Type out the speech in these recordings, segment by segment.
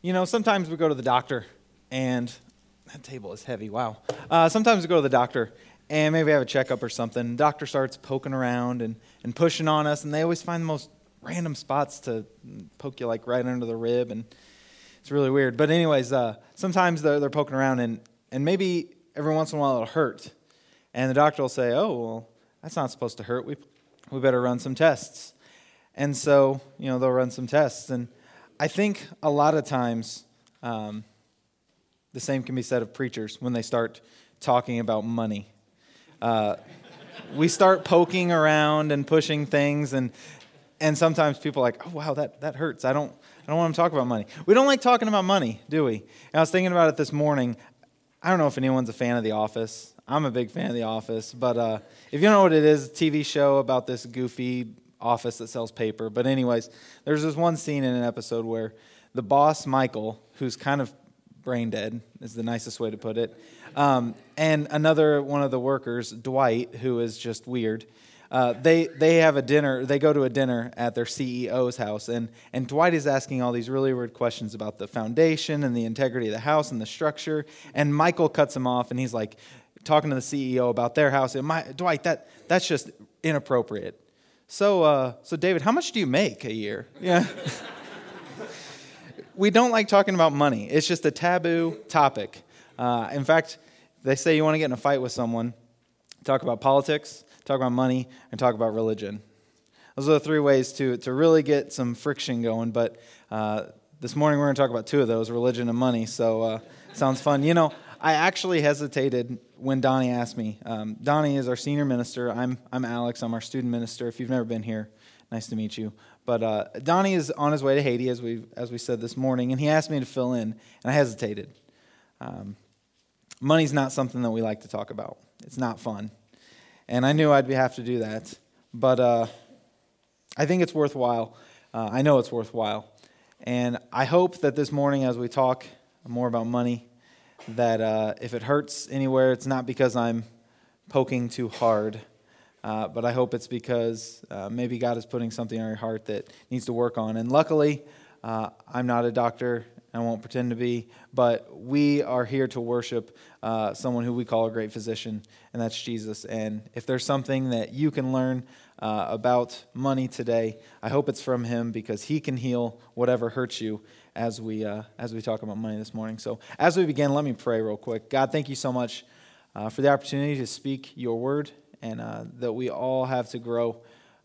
Sometimes we go to the doctor, and that table is heavy, wow. Sometimes we go to the doctor, and maybe have a checkup or something. The doctor starts poking around and pushing on us, and they always find the most random spots to poke you, like right under the rib, and it's really weird. But anyways, sometimes they're poking around, and maybe every once in a while it'll hurt. And the doctor will say, oh, well, that's not supposed to hurt. We better run some tests. And so, they'll run some tests. And I think a lot of times the same can be said of preachers when they start talking about money. We start poking around and pushing things, and sometimes people are like, oh, wow, that hurts. I don't want to talk about money. We don't like talking about money, do we? And I was thinking about it this morning. I don't know if anyone's a fan of The Office. I'm a big fan of The Office, but if you don't know what it is, a TV show about this goofy office that sells paper. But anyways, there's this one scene in an episode where the boss, Michael, who's kind of brain dead, is the nicest way to put it, and another one of the workers, Dwight, who is just weird, they have a dinner. They go to a dinner at their CEO's house, and Dwight is asking all these really weird questions about the foundation and the integrity of the house and the structure, and Michael cuts him off, and he's like, talking to the CEO about their house. Dwight, that's just inappropriate. So David, how much do you make a year? Yeah. We don't like talking about money. It's just a taboo topic. In fact, they say you want to get in a fight with someone, talk about politics, talk about money, and talk about religion. Those are the three ways to really get some friction going. But this morning we're going to talk about two of those, religion and money. So sounds fun. I actually hesitated when Donnie asked me. Donnie is our senior minister. I'm Alex. I'm our student minister. If you've never been here, nice to meet you. But Donnie is on his way to Haiti, as we said this morning, and he asked me to fill in, and I hesitated. Money's not something that we like to talk about. It's not fun, and I knew I'd have to do that. But I think it's worthwhile. I know it's worthwhile, and I hope that this morning, as we talk more about money, that if it hurts anywhere, it's not because I'm poking too hard, but I hope it's because maybe God is putting something on your heart that needs to work on. And luckily, I'm not a doctor. I won't pretend to be, but we are here to worship someone who we call a great physician, and that's Jesus. And if there's something that you can learn about money today, I hope it's from him, because he can heal whatever hurts you as we talk about money this morning. So as we begin, let me pray real quick. God, thank you so much for the opportunity to speak your word, and that we all have to grow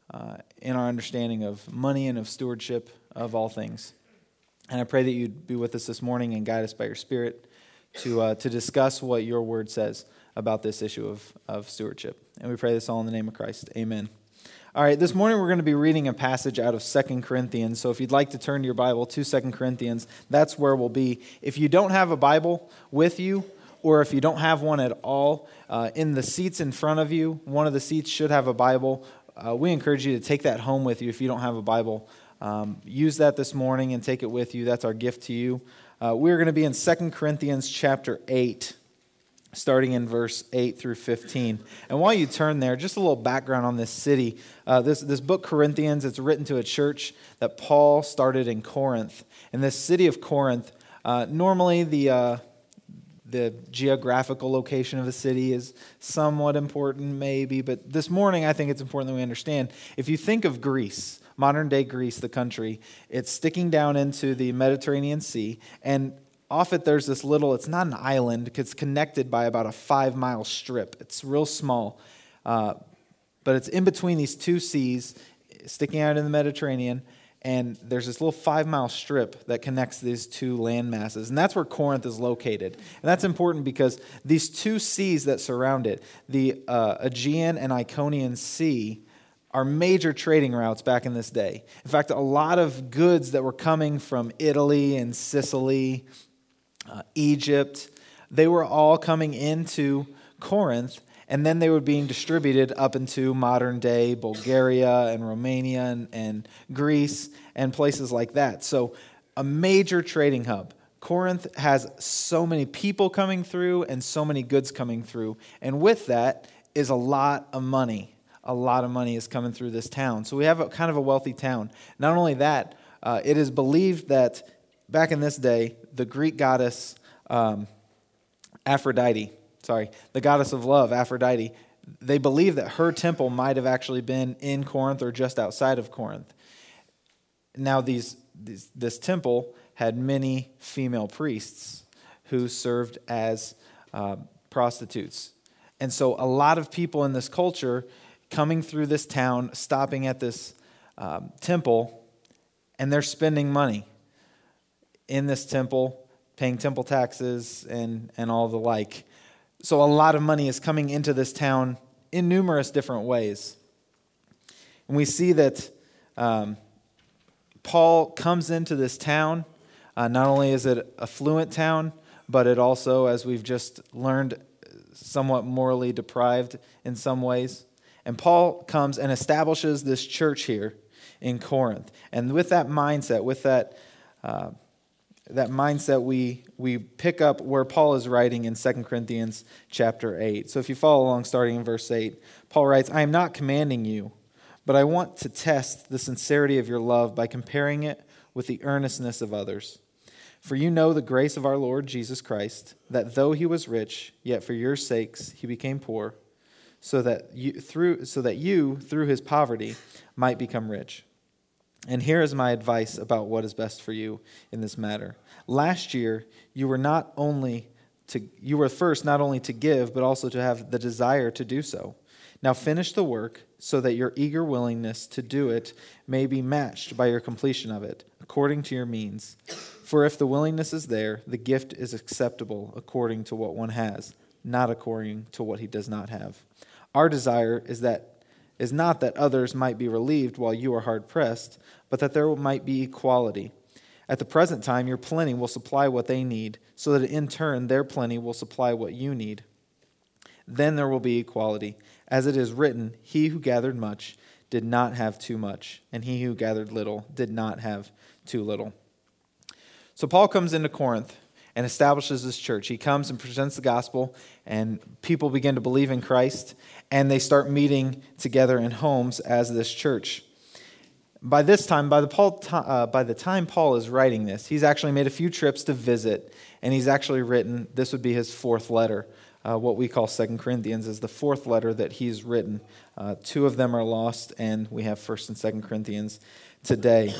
in our understanding of money and of stewardship of all things. And I pray that you'd be with us this morning and guide us by your Spirit to discuss what your word says about this issue of stewardship. And we pray this all in the name of Christ. Amen. All right, this morning we're going to be reading a passage out of 2 Corinthians. So if you'd like to turn to your Bible to 2 Corinthians, that's where we'll be. If you don't have a Bible with you, or if you don't have one at all, in the seats in front of you, one of the seats should have a Bible. We encourage you to take that home with you if you don't have a Bible. Use that this morning and take it with you. That's our gift to you. We're going to be in 2 Corinthians chapter 8. Starting in verse 8 through 15. And while you turn there, just a little background on this city. This book, Corinthians, it's written to a church that Paul started in Corinth. And this city of Corinth, normally the geographical location of the city is somewhat important, maybe. But this morning, I think it's important that we understand. If you think of Greece, modern-day Greece, the country, it's sticking down into the Mediterranean Sea, and off it, there's this little, it's not an island, because it's connected by about a 5-mile strip. It's real small, but it's in between these two seas, sticking out in the Mediterranean, and there's this little 5-mile strip that connects these two land masses, and that's where Corinth is located. And that's important because these two seas that surround it, the Aegean and Ionian Sea, are major trading routes back in this day. In fact, a lot of goods that were coming from Italy and Sicily, Egypt, they were all coming into Corinth, and then they were being distributed up into modern-day Bulgaria and Romania and Greece and places like that. So a major trading hub. Corinth has so many people coming through and so many goods coming through, and with that is a lot of money. A lot of money is coming through this town. So we have kind of a wealthy town. Not only that, it is believed that back in this day, the Greek goddess Aphrodite, the goddess of love, Aphrodite, they believe that her temple might have actually been in Corinth or just outside of Corinth. Now, this temple had many female priests who served as prostitutes. And so a lot of people in this culture coming through this town, stopping at this temple, and they're spending money in this temple, paying temple taxes and all the like. So a lot of money is coming into this town in numerous different ways. And we see that Paul comes into this town. Not only is it an affluent town, but it also, as we've just learned, somewhat morally deprived in some ways. And Paul comes and establishes this church here in Corinth. And with that mindset, that mindset, we pick up where Paul is writing in 2 Corinthians chapter 8. So if you follow along starting in verse 8, Paul writes, "I am not commanding you, but I want to test the sincerity of your love by comparing it with the earnestness of others. For you know the grace of our Lord Jesus Christ, that though he was rich, yet for your sakes he became poor, so that you through his poverty might become rich. And here is my advice about what is best for you in this matter. Last year you were first not only to give, but also to have the desire to do so. Now finish the work, so that your eager willingness to do it may be matched by your completion of it, according to your means. For if the willingness is there, the gift is acceptable according to what one has, not according to what he does not have. Our desire is not that others might be relieved while you are hard pressed, but that there might be equality. At the present time, your plenty will supply what they need, so that in turn their plenty will supply what you need. Then there will be equality. As it is written, he who gathered much did not have too much, and he who gathered little did not have too little." So Paul comes into Corinth and establishes this church. He comes and presents the gospel, and people begin to believe in Christ, and they start meeting together in homes as this church. By the time Paul is writing this, he's actually made a few trips to visit, and he's actually written, this would be his fourth letter. What we call 2 Corinthians is the fourth letter that he's written. Two of them are lost, and we have 1 and 2 Corinthians today.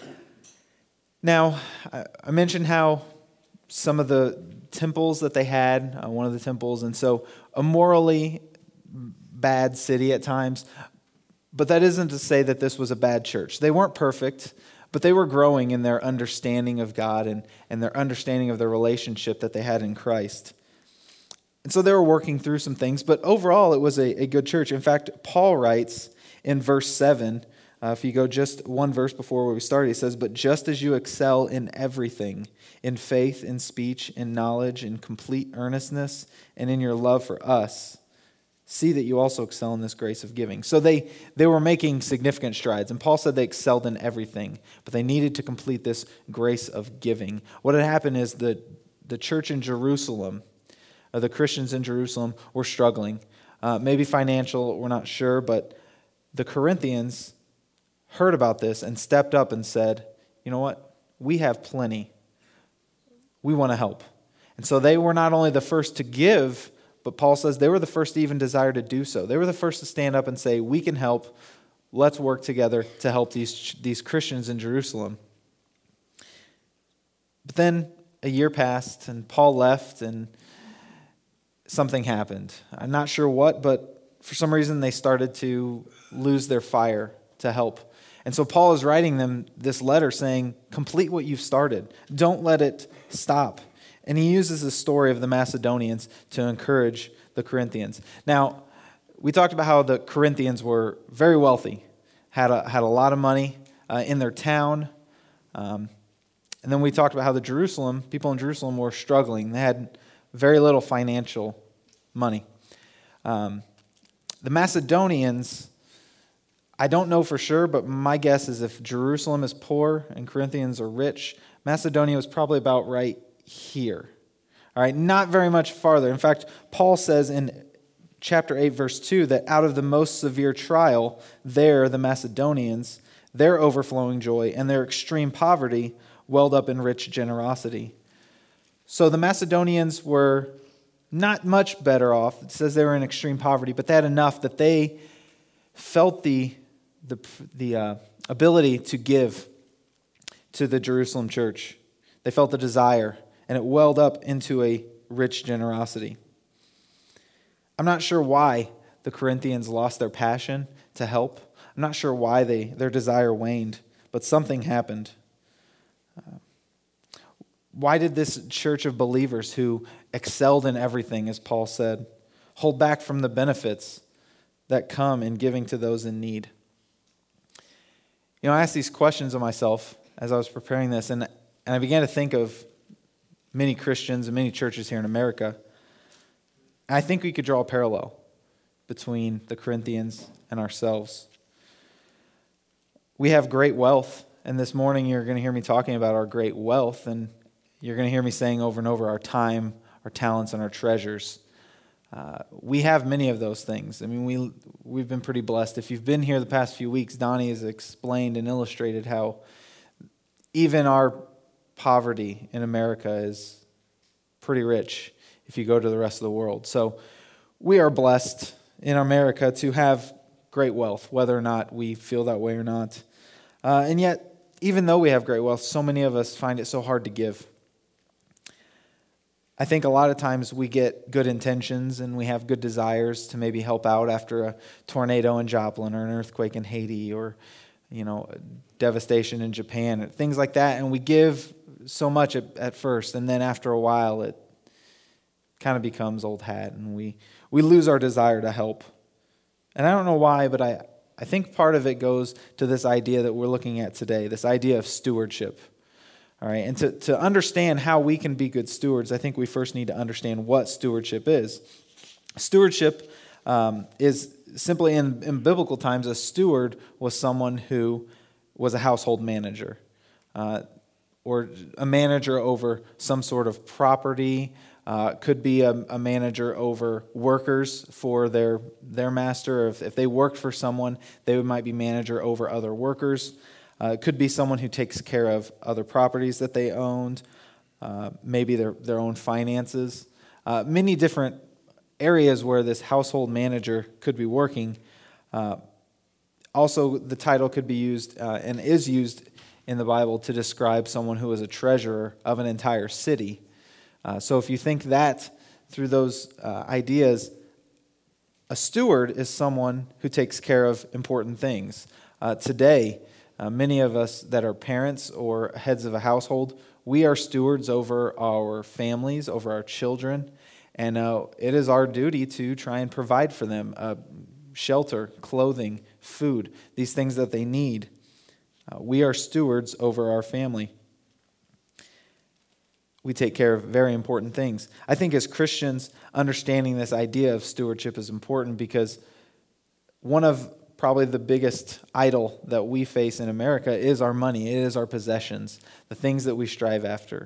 Now, I mentioned how some of the temples that they had, one of the temples, and so a morally bad city at times, but that isn't to say that this was a bad church. They weren't perfect, but they were growing in their understanding of God and their understanding of their relationship that they had in Christ. And so they were working through some things, but overall it was a good church. In fact, Paul writes in verse 7, if you go just one verse before where we started, he says, "But just as you excel in everything, in faith, in speech, in knowledge, in complete earnestness, and in your love for us, see that you also excel in this grace of giving." So they were making significant strides, and Paul said they excelled in everything, but they needed to complete this grace of giving. What had happened is the church in Jerusalem, the Christians in Jerusalem, were struggling. Maybe financial, we're not sure, but the Corinthians heard about this and stepped up and said, "You know what? We have plenty. We want to help." And so they were not only the first to give, but Paul says they were the first to even desire to do so. They were the first to stand up and say, "We can help. Let's work together to help these Christians in Jerusalem." But then a year passed and Paul left and something happened. I'm not sure what, but for some reason they started to lose their fire to help. And so Paul is writing them this letter saying, complete what you've started. Don't let it stop. And he uses the story of the Macedonians to encourage the Corinthians. Now, we talked about how the Corinthians were very wealthy, had a lot of money in their town. And then we talked about how people in Jerusalem were struggling. They had very little financial money. The Macedonians, I don't know for sure, but my guess is if Jerusalem is poor and Corinthians are rich, Macedonia was probably about right here. All right, not very much farther. In fact, Paul says in chapter 8, verse 2, that out of the most severe trial, the Macedonians, their overflowing joy and their extreme poverty welled up in rich generosity. So the Macedonians were not much better off. It says they were in extreme poverty, but they had enough that they felt the ability to give to the Jerusalem church. They felt the desire, and it welled up into a rich generosity. I'm not sure why the Corinthians lost their passion to help. I'm not sure why their desire waned, but something happened. Why did this church of believers who excelled in everything, as Paul said, hold back from the benefits that come in giving to those in need? I asked these questions of myself as I was preparing this, and I began to think of many Christians and many churches here in America. And I think we could draw a parallel between the Corinthians and ourselves. We have great wealth, and this morning you're going to hear me talking about our great wealth, and you're going to hear me saying over and over our time, our talents, and our treasures. We have many of those things. I mean, we've been pretty blessed. If you've been here the past few weeks, Donnie has explained and illustrated how even our poverty in America is pretty rich if you go to the rest of the world. So we are blessed in America to have great wealth, whether or not we feel that way or not. And yet, even though we have great wealth, so many of us find it so hard to give. I think a lot of times we get good intentions and we have good desires to maybe help out after a tornado in Joplin or an earthquake in Haiti or, devastation in Japan, things like that. And we give so much at first, and then after a while it kind of becomes old hat and we lose our desire to help. And I don't know why, but I think part of it goes to this idea that we're looking at today, this idea of stewardship. All right, and to understand how we can be good stewards, I think we first need to understand what stewardship is. Stewardship is simply, in biblical times, a steward was someone who was a household manager or a manager over some sort of property. Could be a manager over workers for their master. If they worked for someone, they might be manager over other workers. It could be someone who takes care of other properties that they owned, maybe their own finances. Many different areas where this household manager could be working. Also, the title could be used and is used in the Bible to describe someone who is a treasurer of an entire city. So if you think that through those ideas, a steward is someone who takes care of important things. Today, many of us that are parents or heads of a household, we are stewards over our families, over our children, and it is our duty to try and provide for them shelter, clothing, food, these things that they need. We are stewards over our family. We take care of very important things. I think as Christians, understanding this idea of stewardship is important because one of probably the biggest idol that we face in America is our money. It is our possessions, the things that we strive after.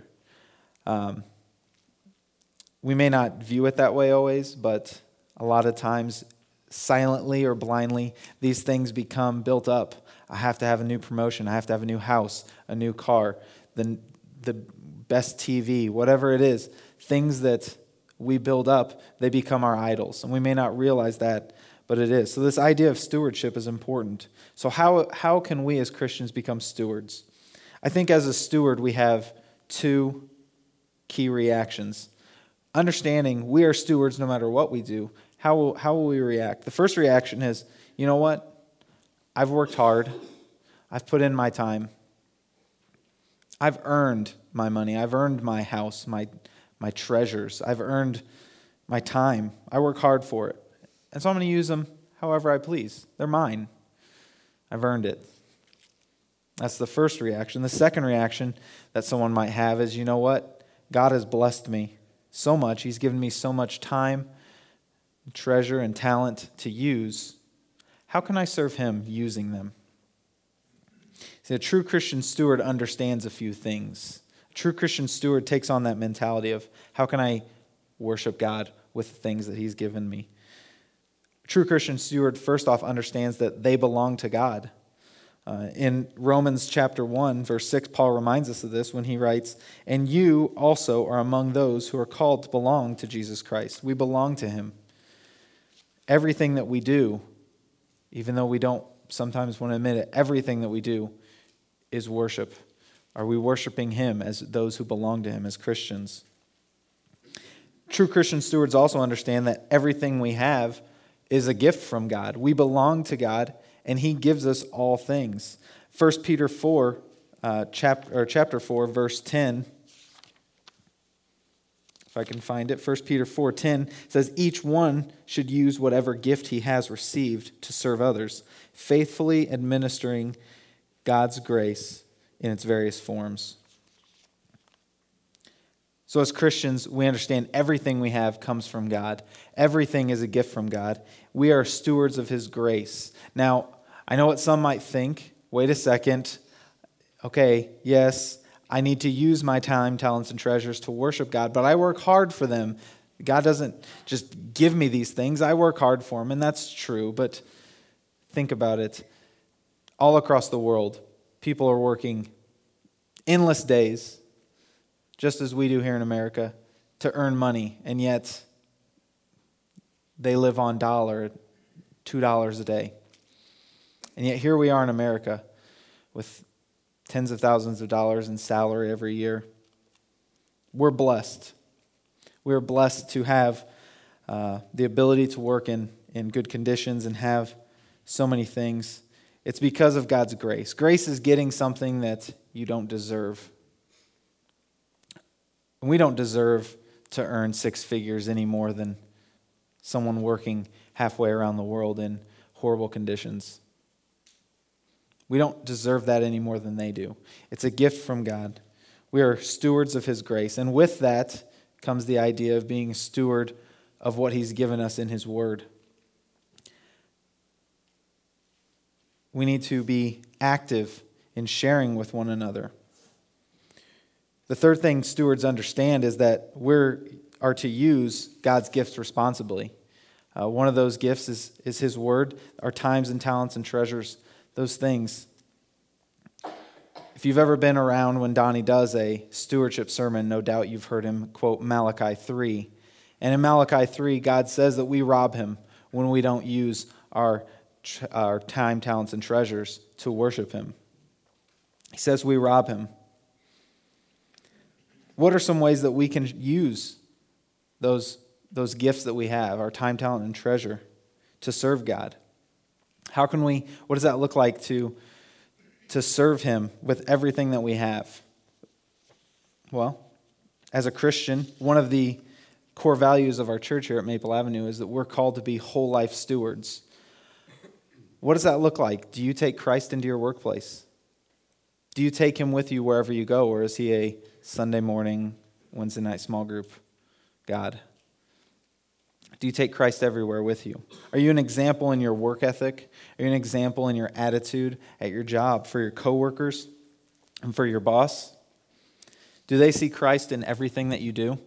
We may not view it that way always, but a lot of times, silently or blindly, these things become built up. I have to have a new promotion. I have to have a new house, a new car, the best TV, whatever it is. Things that we build up, they become our idols. And we may not realize that, but it is. So this idea of stewardship is important. So how can we as Christians become stewards? I think as a steward, we have two key reactions. Understanding we are stewards no matter what we do, how will we react? The first reaction is, you know what? I've worked hard. I've put in my time. I've earned my money. I've earned my house, my treasures. I've earned my time. I work hard for it. And so I'm going to use them however I please. They're mine. I've earned it. That's the first reaction. The second reaction that someone might have is, you know what? God has blessed me so much. He's given me so much time, treasure, and talent to use. How can I serve Him using them? See, a true Christian steward understands a few things. A true Christian steward takes on that mentality of, how can I worship God with the things that He's given me? A true Christian steward, first off, understands that they belong to God. In Romans chapter 1, verse 6, Paul reminds us of this when he writes, "And you also are among those who are called to belong to Jesus Christ." We belong to him. Everything that we do, even though we don't sometimes want to admit it, everything that we do is worship. Are we worshiping him as those who belong to him as Christians? True Christian stewards also understand that everything we have is a gift from God. We belong to God, and he gives us all things. 1 Peter 4, chapter 4, verse 10. If I can find it, 1 Peter 4:10 says, "Each one should use whatever gift he has received to serve others, faithfully administering God's grace in its various forms." So as Christians, we understand everything we have comes from God. Everything is a gift from God. We are stewards of his grace. Now, I know what some might think. Wait a second. Okay, yes, I need to use my time, talents, and treasures to worship God, but I work hard for them. God doesn't just give me these things. I work hard for them, and that's true, but think about it. All across the world, people are working endless days, just as we do here in America, to earn money, and yet they live on $2 a day. And yet here we are in America with tens of thousands of dollars in salary every year. We're blessed. We're blessed to have the ability to work in good conditions and have so many things. It's because of God's grace. Grace is getting something that you don't deserve. And we don't deserve to earn six figures any more than someone working halfway around the world in horrible conditions. We don't deserve that any more than they do. It's a gift from God. We are stewards of his grace. And with that comes the idea of being a steward of what he's given us in his word. We need to be active in sharing with one another. The third thing stewards understand is that we are to use God's gifts responsibly. One of those gifts is his word, our times and talents and treasures, those things. If you've ever been around when Donnie does a stewardship sermon, no doubt you've heard him quote Malachi 3. And in Malachi 3, God says that we rob him when we don't use our time, talents, and treasures to worship him. He says we rob him. What are some ways that we can use those gifts that we have, our time, talent, and treasure, to serve God? What does that look like to serve him with everything that we have? Well, as a Christian, one of the core values of our church here at Maple Avenue is that we're called to be whole life stewards. What does that look like? Do you take Christ into your workplace? Do you take him with you wherever you go, or is he a Sunday morning, Wednesday night small group God? Do you take Christ everywhere with you? Are you an example in your work ethic? Are you an example in your attitude at your job for your coworkers and for your boss? Do they see Christ in everything that you do?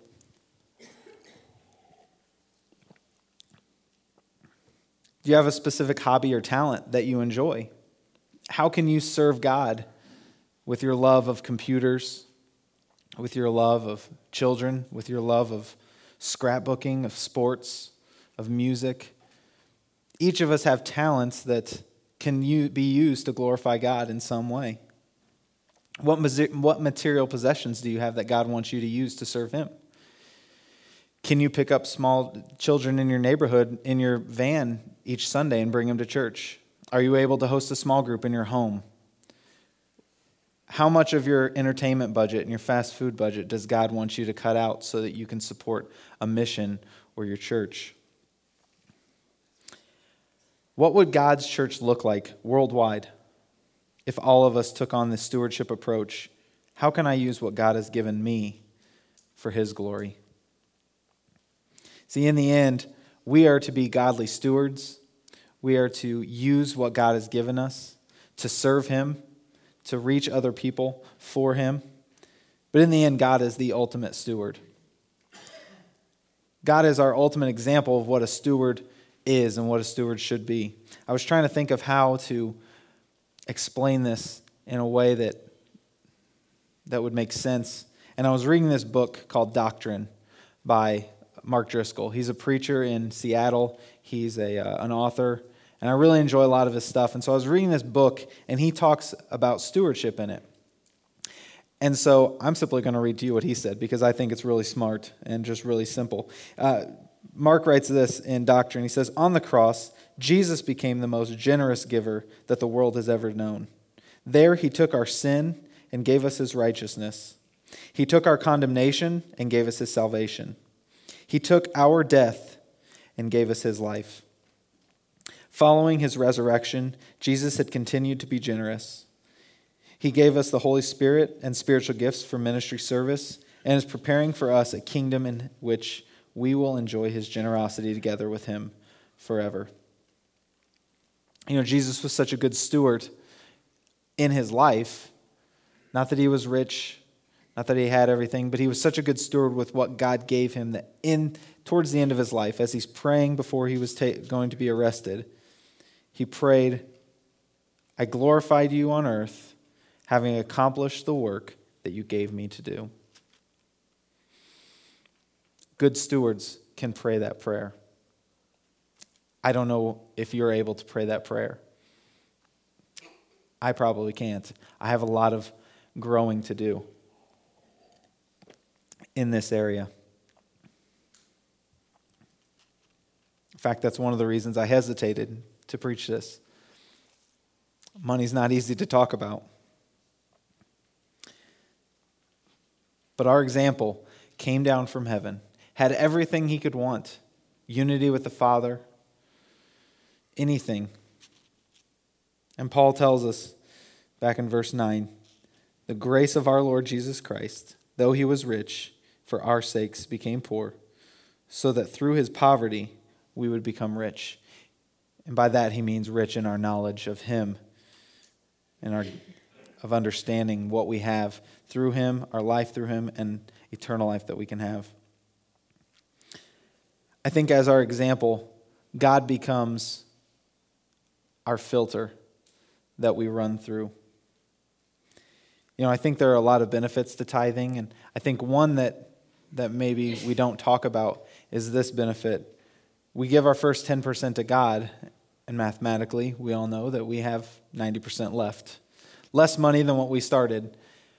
Do you have a specific hobby or talent that you enjoy? How can you serve God with your love of computers, with your love of children, with your love of scrapbooking, of sports, of music? Each of us have talents that can be used to glorify God in some way. What material possessions do you have that God wants you to use to serve him? Can you pick up small children in your neighborhood in your van each Sunday and bring them to church? Are you able to host a small group in your home? How much of your entertainment budget and your fast food budget does God want you to cut out so that you can support a mission or your church? What would God's church look like worldwide if all of us took on this stewardship approach? How can I use what God has given me for his glory? See, in the end, we are to be godly stewards. We are to use what God has given us to serve him, to reach other people for him. But in the end, God is the ultimate steward. God is our ultimate example of what a steward is and what a steward should be. I was trying to think of how to explain this in a way that would make sense. And I was reading this book called Doctrine by Mark Driscoll. He's a preacher in Seattle. He's an author, and I really enjoy a lot of his stuff. And so I was reading this book, and he talks about stewardship in it. And so I'm simply going to read to you what he said, because I think it's really smart and just really simple. Mark writes this in Doctrine. He says, "On the cross, Jesus became the most generous giver that the world has ever known. There he took our sin and gave us his righteousness. He took our condemnation and gave us his salvation. He took our death and gave us his life. Following his resurrection, Jesus had continued to be generous. He gave us the Holy Spirit and spiritual gifts for ministry service and is preparing for us a kingdom in which we will enjoy his generosity together with him forever." You know, Jesus was such a good steward in his life. Not that he was rich, not that he had everything, but he was such a good steward with what God gave him that towards the end of his life, as he's praying before he was going to be arrested, he prayed, "I glorified you on earth, having accomplished the work that you gave me to do." Good stewards can pray that prayer. I don't know if you're able to pray that prayer. I probably can't. I have a lot of growing to do in this area. In fact, that's one of the reasons I hesitated to preach this. Money's not easy to talk about. But our example came down from heaven, had everything he could want, unity with the Father, anything. And Paul tells us back in verse 9, "The grace of our Lord Jesus Christ, though he was rich, for our sakes became poor, so that through his poverty we would become rich." And by that he means rich in our knowledge of him and of understanding what we have through him, our life through him, and eternal life that we can have. I think as our example, God becomes our filter that we run through. You know, I think there are a lot of benefits to tithing, and I think one that maybe we don't talk about is this benefit. We give our first 10% to God, and mathematically, we all know that we have 90% left. Less money than what we started.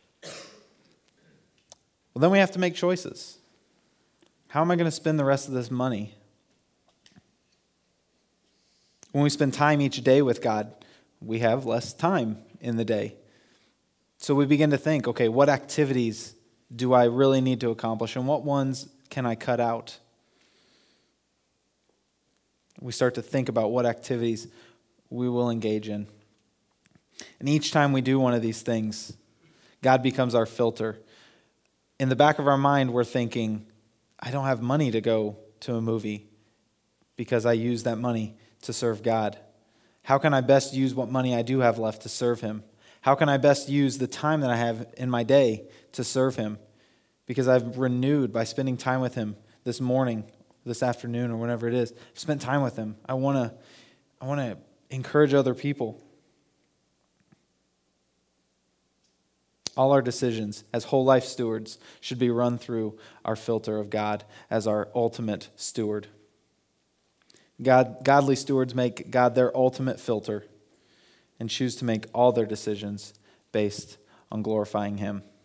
Well, then we have to make choices. How am I going to spend the rest of this money? When we spend time each day with God, we have less time in the day. So we begin to think, okay, what activities do I really need to accomplish, and what ones can I cut out? We start to think about what activities we will engage in. And each time we do one of these things, God becomes our filter. In the back of our mind, we're thinking, I don't have money to go to a movie because I use that money to serve God. How can I best use what money I do have left to serve him? How can I best use the time that I have in my day to serve him? Because I've renewed by spending time with him this morning, this afternoon, or whenever it is. I've spent time with him. I want to encourage other people. All our decisions as whole life stewards should be run through our filter of God as our ultimate steward. Godly stewards make God their ultimate filter and choose to make all their decisions based on glorifying him.